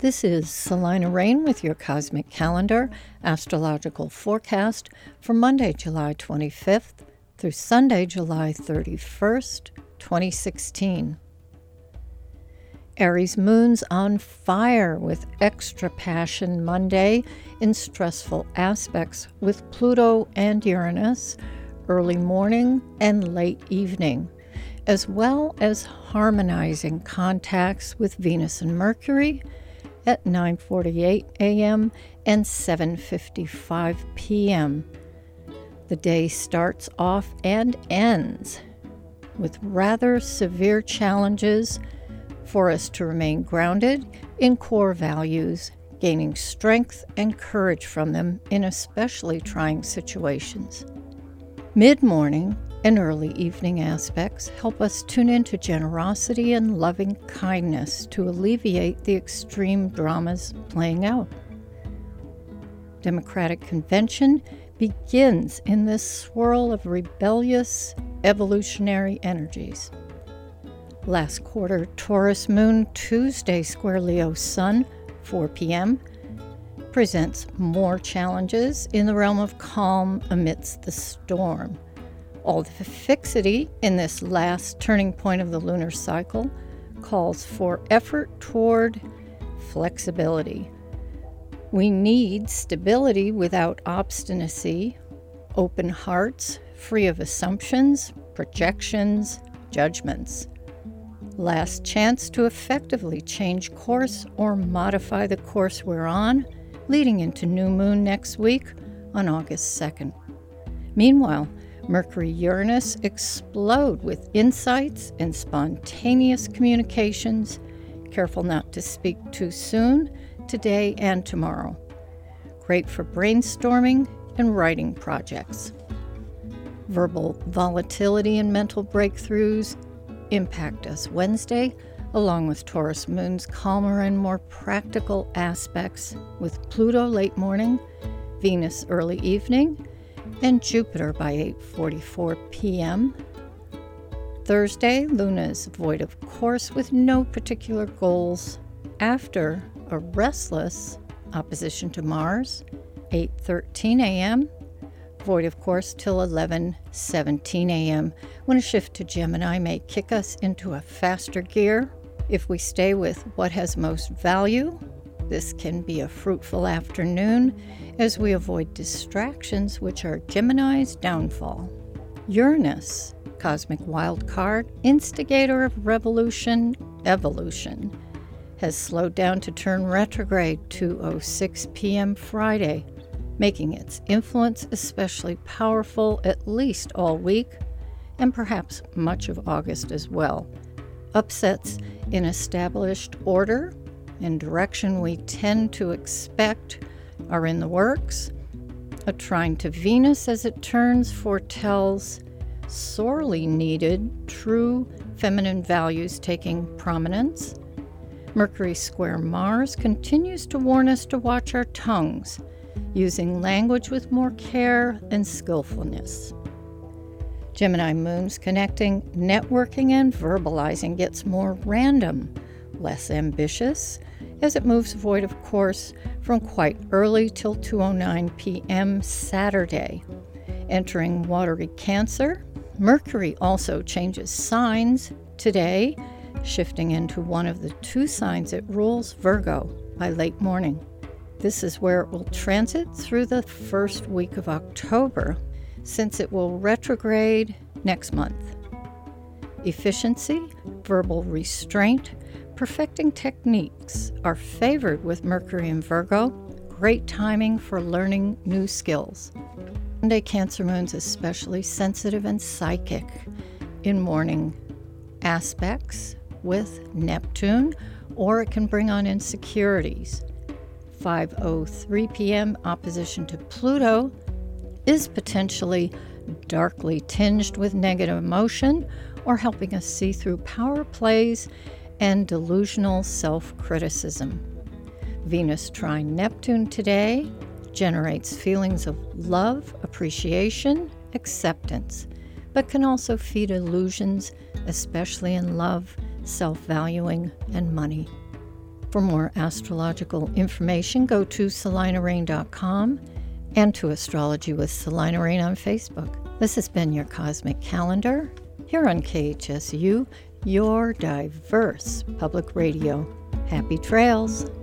This is Selina Rain with your Cosmic Calendar astrological forecast for Monday, July 25th through Sunday, July 31st, 2016. Aries moon's on fire with extra passion Monday in stressful aspects with Pluto and Uranus early morning and late evening, as well as harmonizing contacts with Venus and Mercury at 9:48 a.m. and 7:55 p.m. The day starts off and ends with rather severe challenges for us to remain grounded in core values, gaining strength and courage from them in especially trying situations. Mid-morning and early evening aspects help us tune into generosity and loving kindness to alleviate the extreme dramas playing out. Democratic Convention begins in this swirl of rebellious evolutionary energies. Last quarter Taurus moon Tuesday square Leo sun, 4 p.m., presents more challenges in the realm of calm amidst the storm. All the fixity in this last turning point of the lunar cycle calls for effort toward flexibility. We need stability without obstinacy, open hearts, free of assumptions, projections, judgments. Last chance to effectively change course or modify the course we're on, leading into new moon next week on August 2nd. Meanwhile, Mercury-Uranus explode with insights and spontaneous communications. Careful not to speak too soon, today and tomorrow. Great for brainstorming and writing projects. Verbal volatility and mental breakthroughs impact us Wednesday, along with Taurus moon's calmer and more practical aspects with Pluto late morning, Venus early evening, and Jupiter by 8:44 p.m. Thursday, Luna is void of course with no particular goals after a restless opposition to Mars, 8:13 a.m., void of course till 11:17 a.m., when a shift to Gemini may kick us into a faster gear. If we stay with what has most value, this can be a fruitful afternoon as we avoid distractions which are Gemini's downfall. Uranus, cosmic wild card, instigator of revolution, evolution, has slowed down to turn retrograde 2:06 p.m. Friday, making its influence especially powerful at least all week and perhaps much of August as well. Upsets in established order and direction we tend to expect are in the works. A trine to Venus as it turns foretells sorely needed true feminine values taking prominence. Mercury square Mars continues to warn us to watch our tongues, using language with more care and skillfulness. Gemini moons connecting, networking, and verbalizing gets more random, less ambitious, as it moves void of course from quite early till 2:09 p.m. Saturday. Entering watery Cancer, Mercury also changes signs today, shifting into one of the two signs it rules, Virgo, by late morning. This is where it will transit through the first week of October, since it will retrograde next month. Efficiency, verbal restraint, perfecting techniques are favored with Mercury and Virgo. Great timing for learning new skills. Monday Cancer moon's especially sensitive and psychic in morning aspects with Neptune, or it can bring on insecurities. 5:03 p.m. opposition to Pluto is potentially darkly tinged with negative emotion or helping us see through power plays and delusional self-criticism. Venus trine Neptune today generates feelings of love, appreciation, acceptance, but can also feed illusions, especially in love, self-valuing, and money. For more astrological information, go to selinarain.com and to Astrology with Selina Rain on Facebook. This has been your Cosmic Calendar here on KHSU, your diverse public radio. Happy trails!